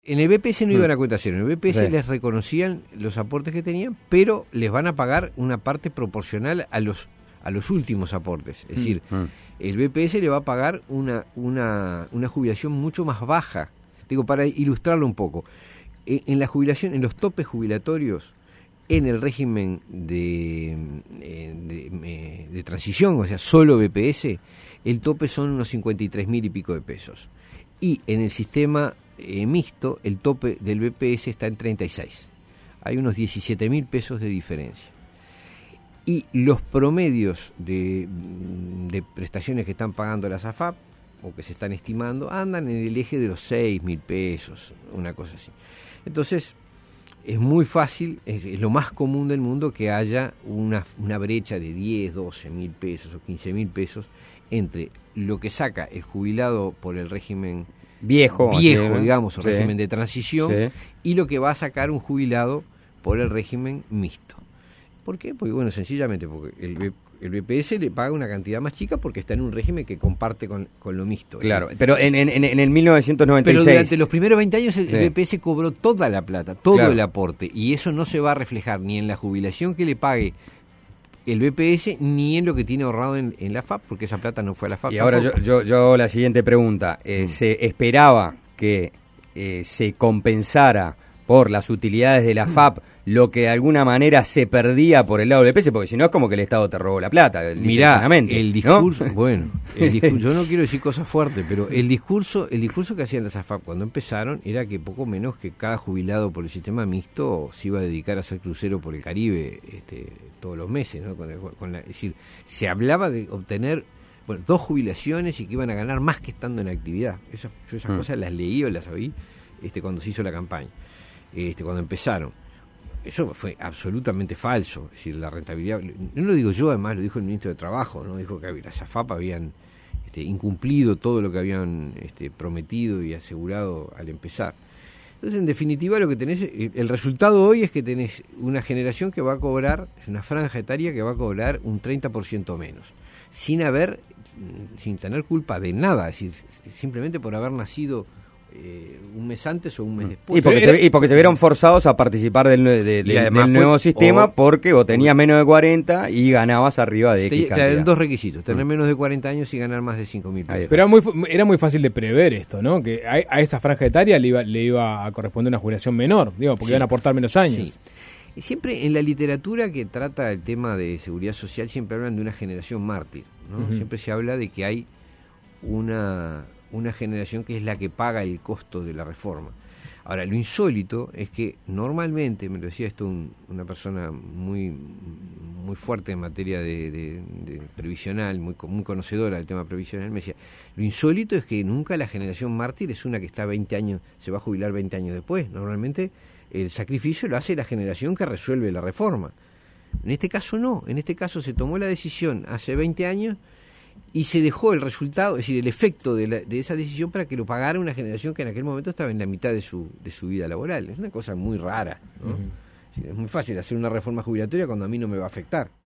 En el BPS no iban a cuenta cero, en el BPS les reconocían los aportes que tenían, pero les van a pagar una parte proporcional a los últimos aportes. Es decir, el BPS le va a pagar una jubilación mucho más baja. Digo, para ilustrarlo un poco, en la jubilación, en los topes jubilatorios, en el régimen de transición, o sea, solo BPS, el tope son unos 53.000 y pico de pesos. Y en el sistema mixto, el tope del BPS está en 36. Hay unos 17.000 pesos de diferencia. Y los promedios de prestaciones que están pagando las AFAP, o que se están estimando, andan en el eje de los 6.000 pesos, una cosa así. Entonces, es muy fácil, es lo más común del mundo que haya una brecha de 10, 12.000 pesos o 15.000 pesos entre lo que saca el jubilado por el régimen viejo, digamos, o régimen de transición, y lo que va a sacar un jubilado por el régimen mixto. ¿Por qué? Porque, bueno, sencillamente porque el BPS le paga una cantidad más chica porque está en un régimen que comparte con lo mixto. Claro, pero en el 1996... Pero durante los primeros 20 años el BPS cobró toda la plata, todo el aporte, y eso no se va a reflejar ni en la jubilación que le pague el BPS ni en lo que tiene ahorrado en la FAP, porque esa plata no fue a la FAP. Y ahora yo la siguiente pregunta, ¿se esperaba que se compensara por las utilidades de la FAP lo que de alguna manera se perdía por el lado del BPS? Porque si no es como que el Estado te robó la plata. Mirá, el discurso, ¿no? Bueno, yo no quiero decir cosas fuertes, pero el discurso que hacían las AFAP cuando empezaron era que poco menos que cada jubilado por el sistema mixto se iba a dedicar a hacer crucero por el Caribe todos los meses, ¿no? Es decir, se hablaba de obtener 2 jubilaciones y que iban a ganar más que estando en actividad. Yo esas cosas las leí o las oí cuando se hizo la campaña, cuando empezaron. Eso fue absolutamente falso. Es decir, la rentabilidad, no lo digo yo, además lo dijo el ministro de Trabajo, ¿no? Dijo que las AFAP habían incumplido todo lo que habían prometido y asegurado al empezar. Entonces, en definitiva, lo que tenés, el resultado hoy es que tenés una generación que va a cobrar, es una franja etaria que va a cobrar un 30% menos, sin tener culpa de nada, es decir, simplemente por haber nacido un mes antes o un mes después. Y porque se vieron forzados a participar del nuevo sistema, porque o tenías menos de 40 y ganabas arriba de X cantidad. Te 2 requisitos, tener menos de 40 años y ganar más de 5.000 pesos. Pero era muy fácil de prever esto, ¿no? Que a esa franja etaria le iba a corresponder una jubilación menor, porque iban a aportar menos años. Sí. Y siempre en la literatura que trata el tema de seguridad social siempre hablan de una generación mártir, ¿no? Siempre se habla de que hay una generación que es la que paga el costo de la reforma. Ahora, lo insólito es que normalmente, me lo decía esto una persona muy fuerte en materia de previsional, muy conocedora del tema previsional, me decía, lo insólito es que nunca la generación mártir es una que está 20 años, se va a jubilar 20 años después. Normalmente el sacrificio lo hace la generación que resuelve la reforma. En este caso no, en este caso se tomó la decisión hace 20 años y se dejó el resultado, es decir, el efecto de esa decisión para que lo pagara una generación que en aquel momento estaba en la mitad de su vida laboral. Es una cosa muy rara, ¿no? Es muy fácil hacer una reforma jubilatoria cuando a mí no me va a afectar.